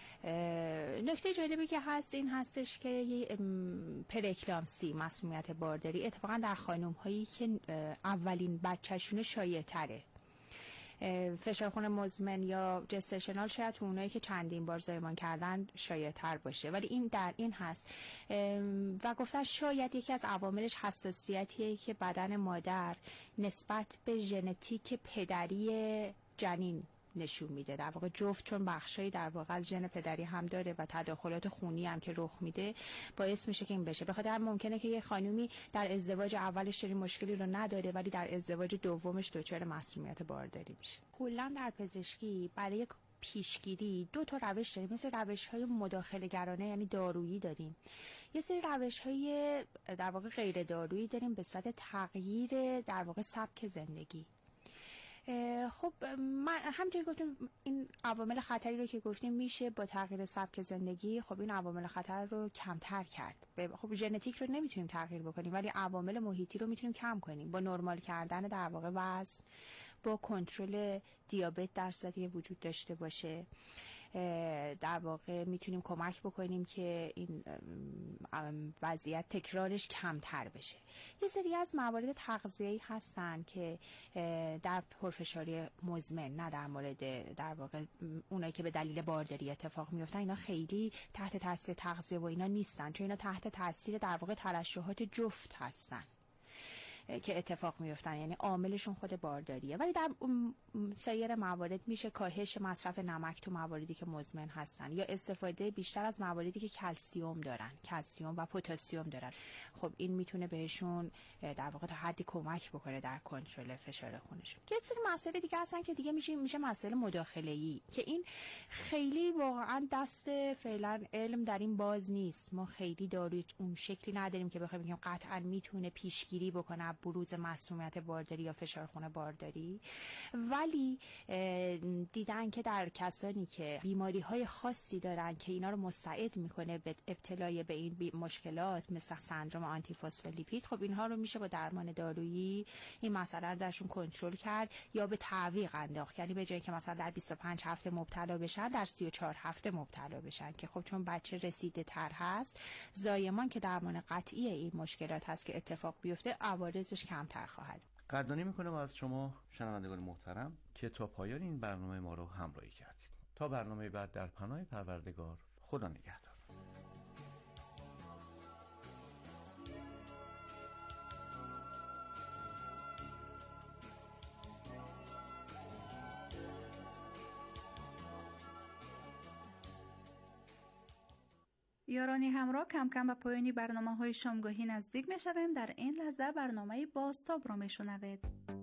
نکته جالبی که هست این هستش که یه پرکلامسی، مسمومیت بارداری، اتفاقا در خانم‌هایی که اولین بچه‌شون شایع‌تره. فشار خون مزمن یا جستشنال شاید تو اونایی که چندین بار زایمان کردن شایع‌تر باشه، ولی این در این هست و گفتن شاید یکی از عواملش حساسیتیه که بدن مادر نسبت به ژنتیک پدری جنین نشون میده. در واقع جفت چون بخشایی در واقع از ژن پدری هم داره و تداخلات خونی هم که رخ میده باعث میشه که این بشه. بخاطر ممکنه که یه خانومی در ازدواج اولش چنین مشکلی رو نداره ولی در ازدواج دومش دچار مسمومیت بارداری میشه. کلا در پزشکی برای پیشگیری 2 تا روش داریم. مثل روش‌های مداخله گرانه یعنی دارویی داریم، یه سری روش‌های در واقع غیر دارویی داریم به صورت تغییر در واقع سبک زندگی. خب من همونطوری گفتم این عوامل خطری رو که گفتیم میشه با تغییر سبک زندگی خب این عوامل خطر رو کمتر کرد. خب ژنتیک رو نمیتونیم تغییر بکنیم ولی عوامل محیطی رو میتونیم کم کنیم با نرمال کردن در واقع وزن، با کنترل دیابت در صورتی وجود داشته باشه. در واقع میتونیم کمک بکنیم که این وضعیت تکرارش کمتر بشه. یه سری از موارد تغذیه‌ای هستن که در پرفشاری مزمن، نه در مورد در واقع اونایی که به دلیل بارداری اتفاق میفتن، اینا خیلی تحت تاثیر تغذیه و اینا نیستن، چون اینا تحت تاثیر در واقع ترشحات جفت هستن که اتفاق میفتن، یعنی عاملشون خود بارداریه. ولی در سایر موارد میشه کاهش مصرف نمک تو مواردی که مزمن هستن یا استفاده بیشتر از مواردی که کلسیم دارن، کلسیم و پتاسیم دارن. خب این میتونه بهشون در واقع تا حدی کمک بکنه در کنترل فشار خونشون. یه سری مسائل دیگه هستن که دیگه میشه مسائل مداخله‌ای که این خیلی واقعا دست فعلا علم در این باز نیست. ما خیلی داروی اون شکلی نداریم که بخوایم بگیم قطعا میتونه پیشگیری بکنه بروز مسمومیت بارداری یا فشار خون بارداری، ولی دیدن که در کسانی که بیماری‌های خاصی دارن که اینا رو مستعد میکنه به ابتلای به این مشکلات مثل سندرم آنتی فسفولیپید، خب اینها رو میشه با درمان دارویی این مسئله رو درشون کنترل کرد یا به تعویق انداخت. یعنی به جای که مثلا در 25 هفته مبتلا بشن در 34 هفته مبتلا بشن که خب چون بچه رسیده تر هست زایمان که درمان قطعی این مشکلات هست که اتفاق بیفته عوارضش کمتر خواهد. قدردانی میکنم از شما شنوندگان محترم که تا پایان این برنامه ما رو همراهی کردید. تا برنامه بعد در پناه پروردگار، خدا نگهدار. یارانی همراه، کم کم به پایانی برنامه‌های شامگاهی نزدیک می‌شویم. در این لحظه برنامه بازتاب را میشنوید.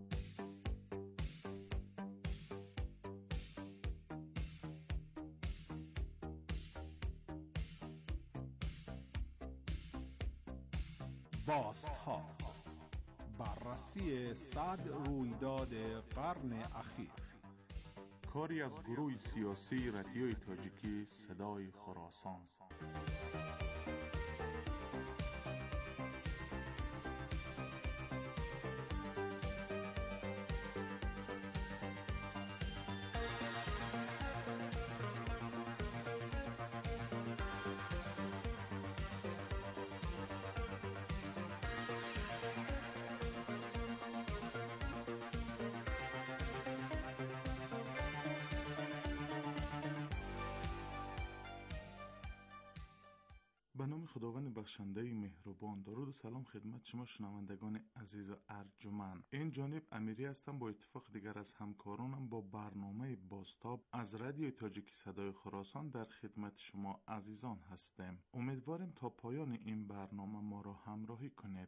بازتاب، بررسی 100 رویداد قرن اخیر. کاری از گروه سیاسی رادیوی تاجیکی صدای خراسان. به نام خداوند بخشنده مهربان، درود و سلام خدمت شما شنوندگان عزیز و ارجمند. این جانب امیری هستم، با اتفاق دیگر از همکارانم با برنامه بازتاب از رادیو تاجیکی صدای خراسان در خدمت شما عزیزان هستم. امیدوارم تا پایان این برنامه ما را همراهی کنید.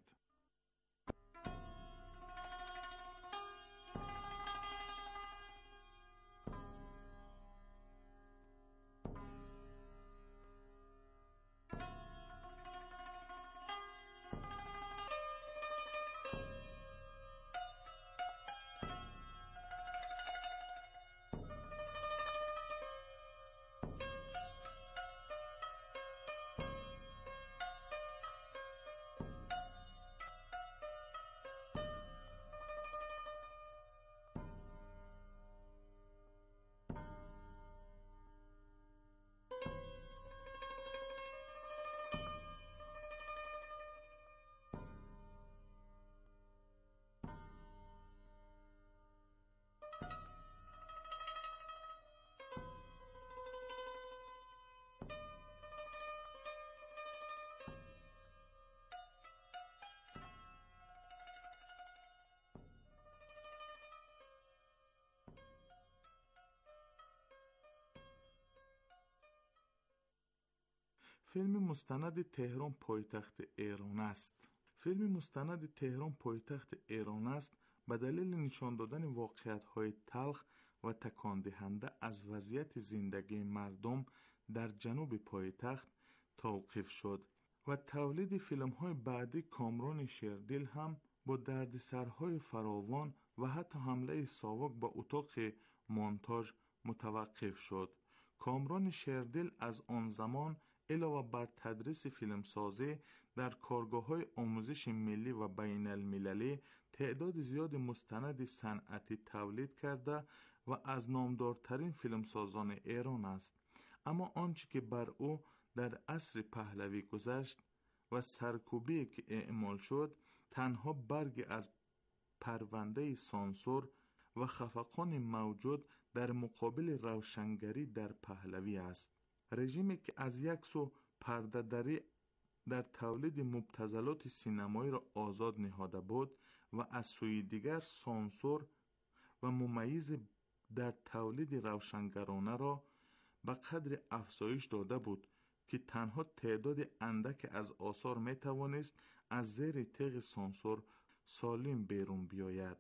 فیلم مستند تهران پایتخت ایران است. فیلم مستند تهران پایتخت ایران است به دلیل نشان دادن واقعیت‌های تلخ و تکان دهنده از وضعیت زندگی مردم در جنوب پایتخت توقیف شد و تولید فیلم‌های بعدی کامران شیردل هم با دردسرهای فراوان و حتی حمله ساواک به اتاق مونتاژ متوقف شد. کامران شیردل از آن زمان علاوه بر تدریس فیلمسازی در کارگاه‌های آموزش ملی و بین المللی تعداد زیاد مستند صنعتی تولید کرده و از نامدارترین فیلمسازان ایران است. اما آنچه که بر او در عصر پهلوی گذشت و سرکوبی که اعمال شد تنها برگ از پرونده سانسور و خفقان موجود در مقابل روشنگری در پهلوی است. رژیمی که از یک سو پرده‌دری در تولید مبتذلات سینمایی را آزاد نهاده بود و از سوی دیگر سانسور و ممیز در تولید روشنگرانه را به قدر افزایش داده بود که تنها تعداد اندک از آثار می توانست از زیر تیغ سانسور سالم بیرون بیاید.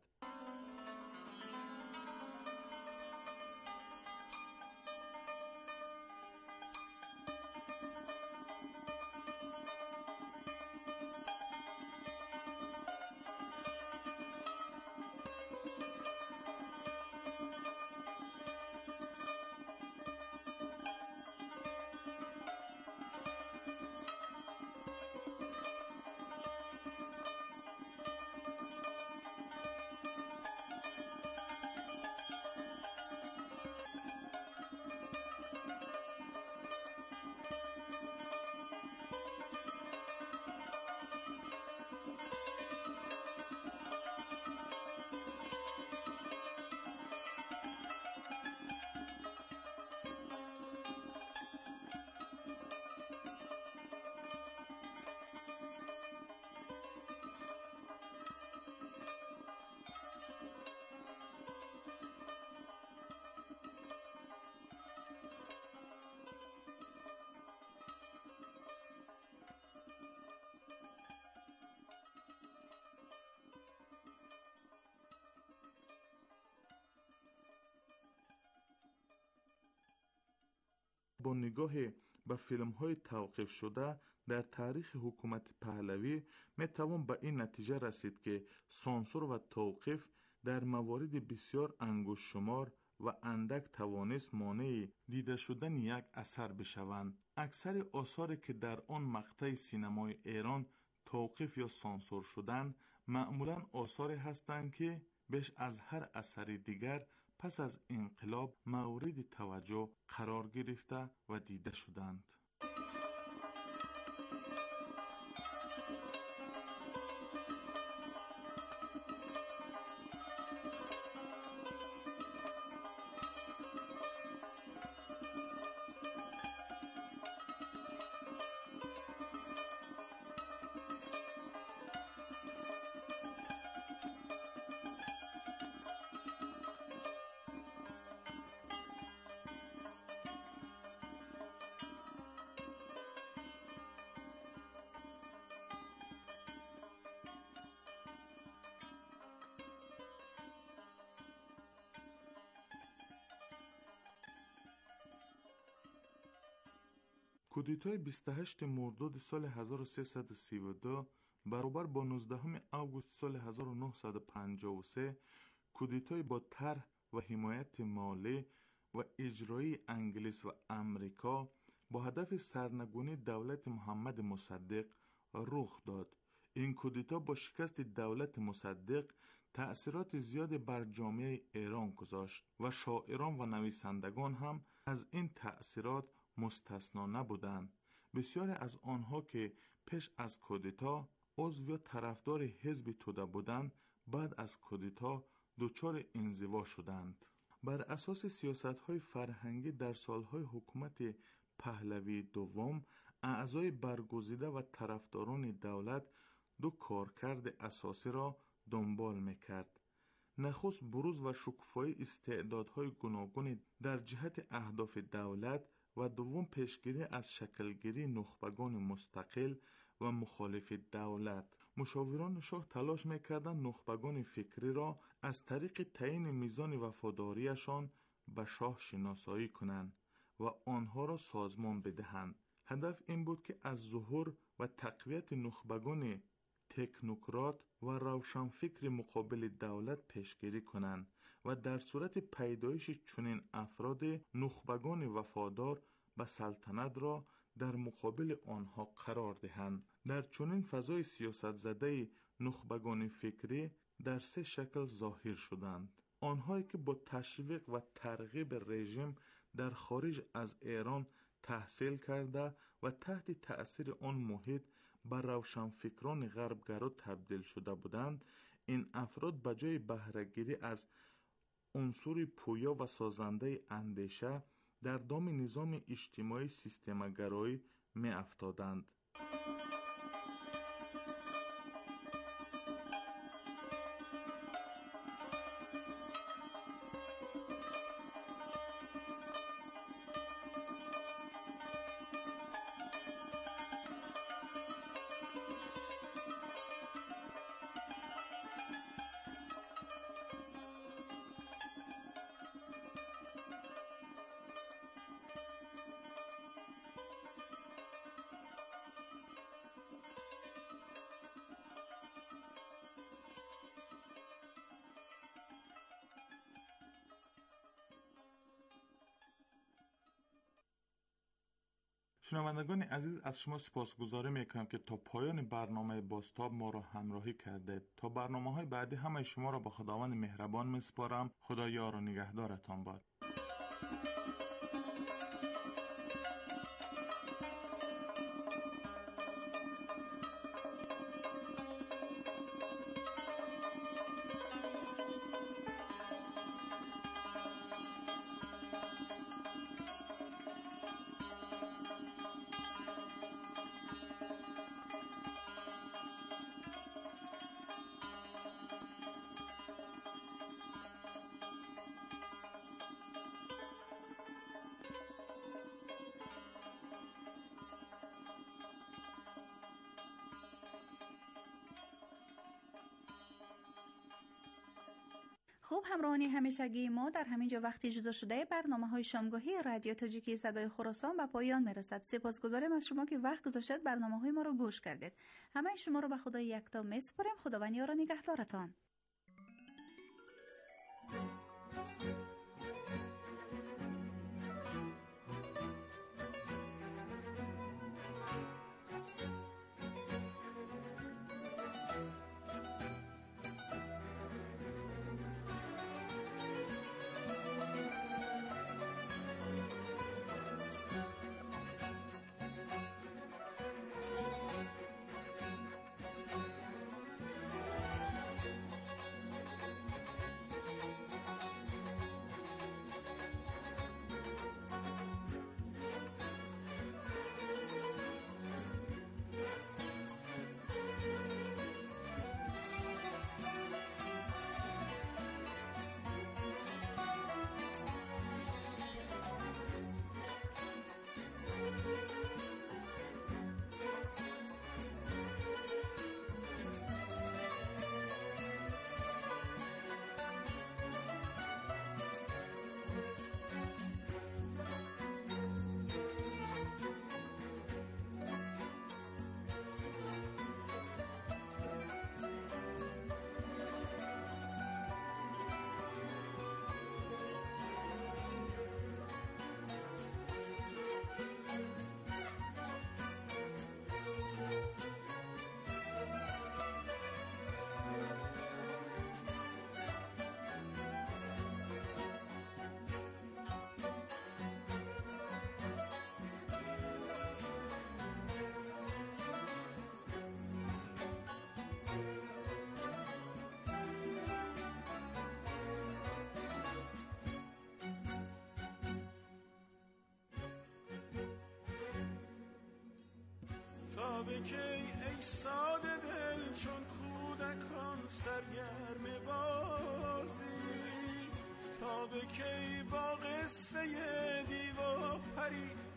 با نگاه به فیلم‌های توقیف شده در تاریخ حکومت پهلوی می‌توان به این نتیجه رسید که سانسور و توقیف در موارد بسیار انگشت شمار و اندک توانست مانع دیده شدن یک اثر بشوند. اکثر آثاری که در آن مقطع سینمای ایران توقیف یا سانسور شدند معمولاً آثاری هستند که بیش از هر اثر دیگر پس از انقلاب مورد توجه قرار گرفته و دیده شدند. کودتای 28 مرداد سال 1332 برابر با 19 آگوست سال 1953 کودتای با طرح و حمایت مالی و اجرایی انگلیس و امریکا با هدف سرنگونی دولت محمد مصدق رخ داد. این کودتا با شکست دولت مصدق تأثیرات زیاد بر جامعه ایران گذاشت و شاعران و نویسندگان هم از این تأثیرات مستثنا نبودند. بسیاری از آنها که پیش از کودتا عضو یا طرفدار حزب توده بودند بعد از کودتا دچار انزوا شدند. بر اساس سیاست‌های فرهنگی در سالهای حکومت پهلوی دوم اعضای برگزیده و طرفداران دولت دو کارکرد اساسی را دنبال می‌کرد. نخست بروز و شکوفایی استعدادهای گوناگون در جهت اهداف دولت و دوم پیشگیری از شکلگیری نخبگان مستقل و مخالف دولت. مشاوران شاه تلاش میکردند نخبگان فکری را از طریق تعیین میزان وفاداریشان به شاه شناسایی کنند و آنها را سازمان بدهند. هدف این بود که از ظهور و تقویت نخبگان تکنوکرات و روشنفکر مقابل دولت پیشگیری کنند و در صورت پیدایش چنین افراد نخبگان وفادار به سلطنت را در مقابل آنها قرار دهند. در چنین فضای سیاست زده نخبگان فکری در 3 شکل ظاهر شدند. آنهایی که با تشویق و ترغیب رژیم در خارج از ایران تحصیل کرده و تحت تأثیر آن محیط به روشنفکران غربگرا تبدیل شده بودند، این افراد به جای بهره‌گیری از عنصر پویا و سازنده اندیشه در دام نظام اجتماعی سیستم‌گرایی می افتادند. شنوندگان عزیز، از شما سپاسگزاری میکنم که تا پایان برنامه بازتاب ما را همراهی کردید. تا برنامه‌های بعدی همه شما را به خداوند مهربان میسپارم. خدا یار و نگهدارتان باد. خوب، همراهانی همیشگی ما در همین جا وقتی جدا شده برنامه‌های شامگاهی رادیو تاجیکی صدای خراسان به پایان میرسد. سپاسگزارم از شما که وقت گذاشتید برنامه‌های ما رو گوش کردید. همه شما رو به خدای یکتا میسپارم. خداوند یار و نگهدارتان. بکی ای ساده دل چون کودکان سرگرم بازی، تا بکی با قصه دیو پری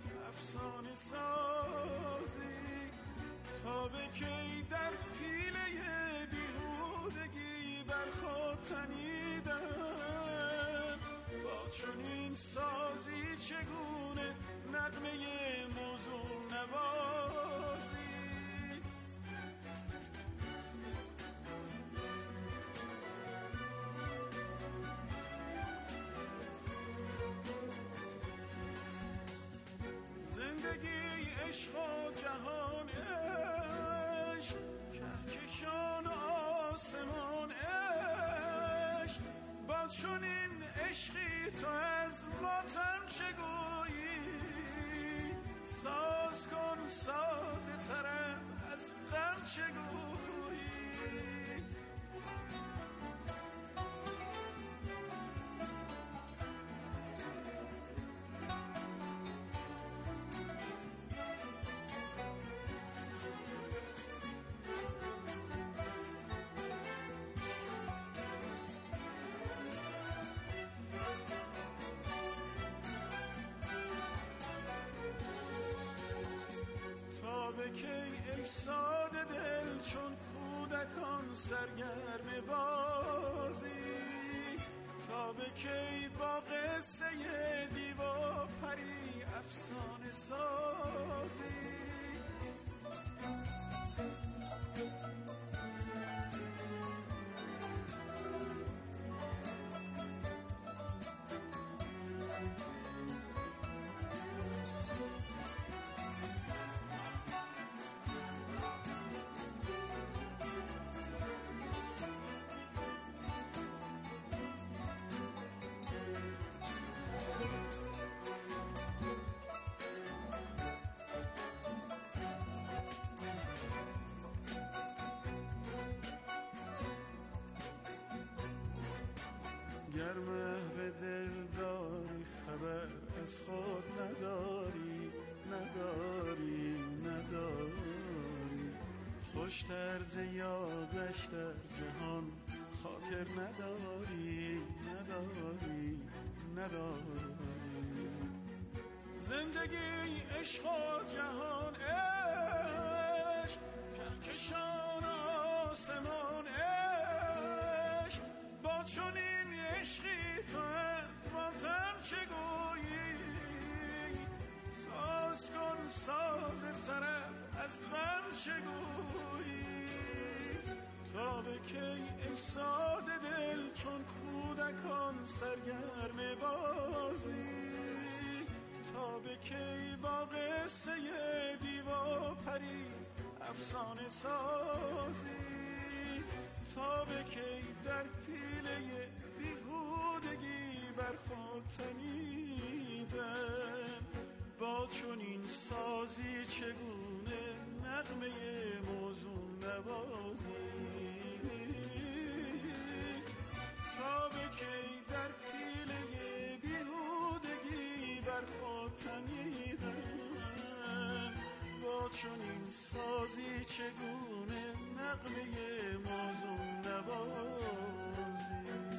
تنیدن، با چنین سازی چگونه نغمه موزون نوازی. زندگی عشق و جهان عشق، کهکشان آسمان عشق، با چنین عشقی تو از ماتم چگویی؟ ساز کن ساز طرب از غم چگویی؟ کی ای ساده دل چون کودکان سرگرم بازی؟ تا به کی با قصه دیوا پری افسانه سازی؟ گر محو دل داری خبر از خود نداری، نداری، نداری، خوش طرز یادش در جهان خاطر نداری، نداری، نداری. زندگی عشق و جهان عشق، کهکشان آسمان عشق، با چنین عشقی تو از ماتم چگویی؟ ساز کن ساز طرب از غم چگویی؟ تا به کی ای ساده دل چون کودکان سرگرم بازی؟ تا به کی با قصه دیوا پری افسانه سازی؟ تا به کی در پیله بیهودگی بر خود تنیدن، با چنین سازی چگونه نغمه موزون نوازی؟ تا به کی در پیله بیهودگی بر خود تنیدن، با چنین سازی چگونه نغمه موزون نوازی؟